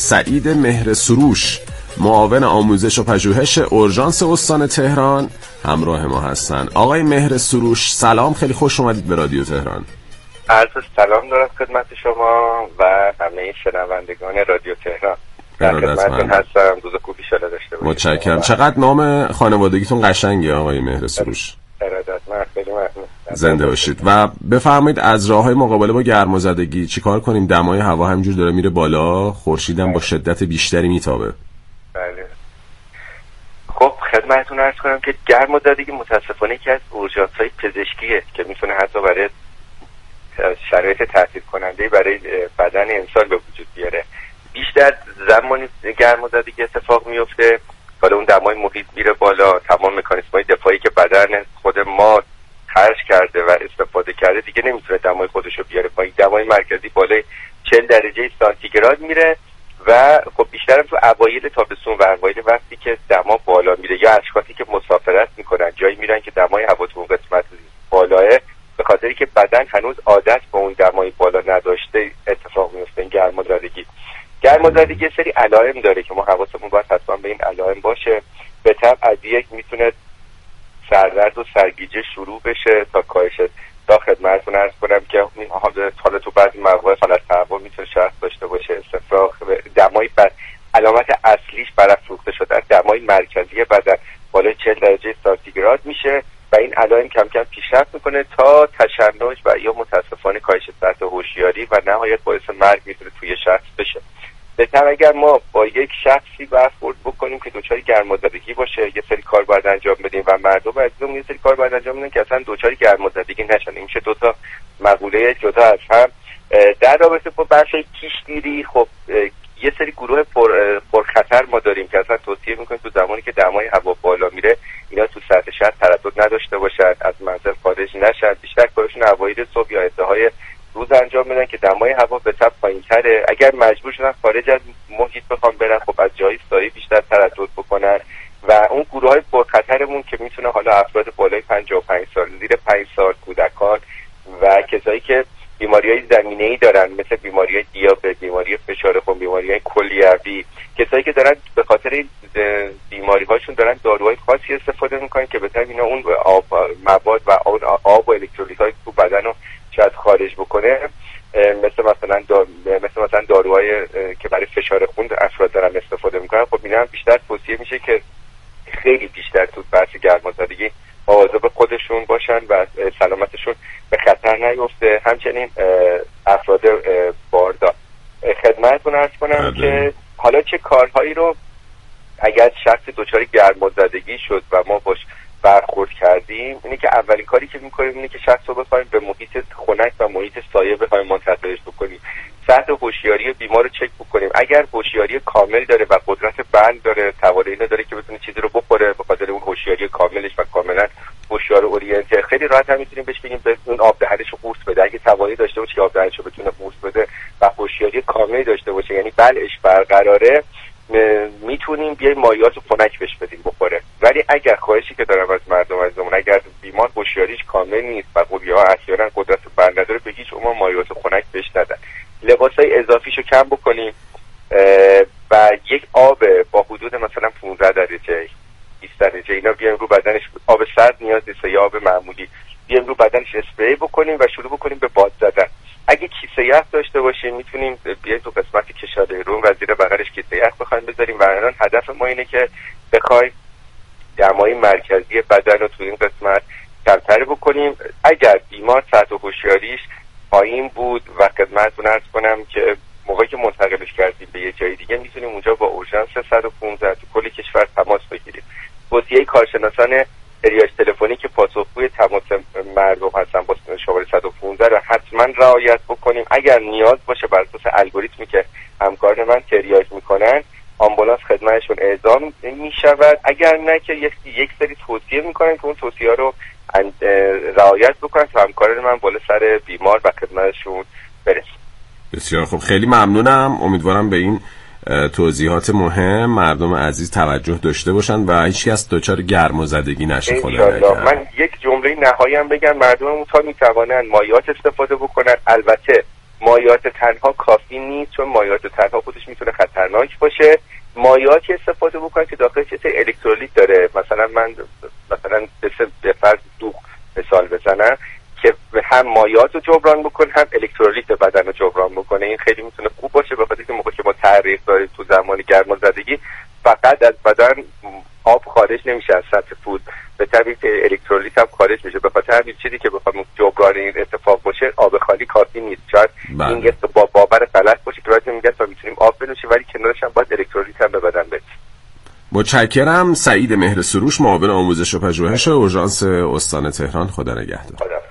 سعید مهرسروش، معاون آموزش و پژوهش اورژانس استان تهران همراه ما هستن. آقای مهرسروش سلام، خیلی خوش اومدید به رادیو تهران. عرض سلام دارم خدمت شما و همه شنوندگان رادیو تهران. در خدمتتون هستم. روز خوبی انشالله داشته باشید. متشکرم. چقدر نام خانوادگیتون قشنگه آقای مهرسروش. ارادتمند، خیلی ممنون. زنده باشید. و بفرمایید از راههای مقابله با گرمازدگی چیکار کنیم؟ دمای هوا همینجور داره میره بالا، خورشیدم با شدت بیشتری میتابه. بله. خب خدمتتون عرض کنم که گرمازدگی متاسفانه یکی از اورژانس‌های پزشکیه که میتونه حتی برای شرایط تهدید کننده برای بدن انسان به وجود بیاره. بیشتر زمانی گرمازدگی اتفاق میفته حالا اون دمای محیط میره بالا، تمام مکانیزم‌های دفاعی که بدن خود ما خرج کرده و استفاده کرده دیگه نمیتونه دمای خودشو بیاره پایین. دمای مرکزی بالای 40 درجه سانتیگراد میره و خب بیشتر تو اوایل تابستون و اوایل وقتی که دما بالا میره یا اشخاصی که مسافرت میکنن جایی میرن که دمای هوا تو اون قسمت بالاه، به خاطری که بدن هنوز عادت به اون دمای بالا نداشته اتفاق میفته. این گرمازدگی سری علائم داره که ما حواسمون باید حتما به این علائم باشه. به طبع از یک میتونه سردرد و سرگیجه شروع بشه تا کاهش. تا خدمتتون عرض کنم که حالا تو بعضی مواقع حالت تهوع میتونه شخص داشته باشه، استفراغ، دمای علامت اصلیش برافروخته شدن دمای مرکزی بدن بالای 40 درجه سانتیگراد میشه و این علائم کم کم پیشرفت میکنه تا تشنج و یا متاسفانه کاهش سطح هوشیاری و نهایت باعث مرگ میتونه توی شخص بشه. بهتر اگر ما با یک شخصی برخورد بکنیم که دچار گرمازدگی باشه، یه سری کار باید انجام بدیم و مردم عزیزمون یه سری کار باید انجام بدن که اصلا دچار گرمازدگی نشن. این میشه دو تا مقوله جدا از هم. در رابطه با بخش کیشگیری، خب یه سری گروه پرخطر ما داریم که اصلا توصیه میکنیم تو زمانی که دمای هوا بالا میره اینا تو سطح شهر تردد نداشته باشن، از منزل خارج نشن، بیشتر کارشون اوایل صبح یا انتهای روز انجام بدن که دمای هوا به طب پایین‌تره. اگر مجبور شدن خارج از محیط بخوام برن، خب از جای سایه بیشتر تردد بکنن. و اون گروه‌های پرخطرمون که میتونه حالا افراد بالای 55 سال، زیر 5 سال، کودکان و کسایی که بیماری‌های زمینه‌ای دارن مثل بیماری‌های دیابت، بیماری فشار خون، بیماری‌های کلیوی، کسایی که دارن به خاطر بیماری‌هاشون دارن داروهای خاصی استفاده می‌کنن که بهتر اینا اون مواد و آب و الکترولیت‌های تو بدن رو شاید خارج بکنه، مثل مثلا داروهای که برای فشار خون افراد دارن استفاده میکنن. خب اینا هم بیشتر توصیه میشه که خیلی بیشتر تو بحث گرمازدگی مواظب خودشون باشن و سلامتشون به خطر نیفته. همچنین افراد باردار. خدمتتون عرض کنم که حالا چه کارهایی رو اگر شخص دچار گرمازدگی شد و ما باش برخورد کردیم، اینه که اولین کاری که میکنیم اینه که شخص رو بخوایم به محیط خنک و محیط سایه بخوایم منتقلش بکنیم. سطح هوشیاری بیمار رو چک بکنیم. اگر هوشیاری کامل داره و قدرت بند داره، توانایی اینو داره که بتونه چیزی رو بخوره به خاطر اون هوشیاری کاملش و کاملا هوشیار اورینته، خیلی راحت هم میتونیم بهش بگیم به اون آب دهنش رو قورت بده. اگه توانایی داشته باشه که آب دهنش رو بتونه قورت بده و هوشیاری کاملی داشته باشه، یعنی بلعش برقراره، میتونیم بیایم مایعات خنک بهش بدیم بخوره. ولی اگر خواهشی که دارم از مردم عزیزمون، اگر بیمار هوشیاریش کامل نیست و قوی‌ها احیانا قدرت بند نداره، به هیچ عنوان مایعات خنک بهش ندن. لباسای اضافیشو کم بکنیم و یک آب با حدود مثلا 15 درجه 20 درجه اینا بیایم رو بدنش، آب سرد نیاز نیست یا آب معمولی، بیایم رو بدنش اسپری بکنیم و شروع بکنیم به باد زدن. اگه کیسه یخ داشته باشیم میتونیم بیایم تو قسمت کشاده رو و زیر بغلش کیسه یخ بخوایم بذاریم و الان هدف ما اینه که بخوایم دمای مرکزی بدن رو تو این قسمت کمتر بکنیم. اگر بیمار سطح هوشیاریش پایین بود و خدمتتون عرض کنم که موقعی که منتقلش کردیم به یه جای دیگه میتونیم اونجا با اورژانس 115 تو کل کشور تماس بگیریم. توصیه کارشناسان ریاض تلفنی که پاسخگوی تماس مردم هستن با شماره 115 رو حتما رعایت بکنیم. اگر نیاز باشه بر اساس الگوریتمی که همکاران من تریاج میکنن، آمبولانس خدمتشون اعزام میشود. اگر نه که یک سری توصیه میکنن که اون توصیه رو رعایت بکنن تا همکاران من بالا سر بیمار و خدمتشون برسن. بسیار خوب، خیلی ممنونم. امیدوارم به این توضیحات مهم مردم عزیز توجه داشته باشن و هیچ کس دچار گرمازدگی نشه. خدا نکنه. من یک جمله نهایی هم بگم، مردم تا میتوانن مایعات استفاده بکنن. البته مایعات تنها کافی نیست، چون مایعات تنها خودش میتونه خطرناک باشه. مایعاتی استفاده بکنید که داخلش چه الکترولیت داره. مثلا من به فرض دوغ مثال بزنم که هم مایعات رو جبران بکنه هم الکترولیت بدن رو جبران بکنه. این خیلی میتونه خوب باشه، بخاطر اینکه موقعی که ما تعریق داریم تو زمان گرمازدگی فقط از بدن آب خارج نمیشه از سطح پوست، به طبیعی الکترولیت هم خارج میشه. به خاطر همین چیزی که بخوام جبران این اتفاق باشه آب خالی کافی نیست. شاید این با باور غلط باشه که بعضی میگن ما میتونیم آب بنوشیم ولی کنارش هم باید الکترولیت هم به بدن برسه. متشکرم. سعید مهر سروش، معاون آموزش و پژوهش اورژانس استان تهران. خدا نگهدار.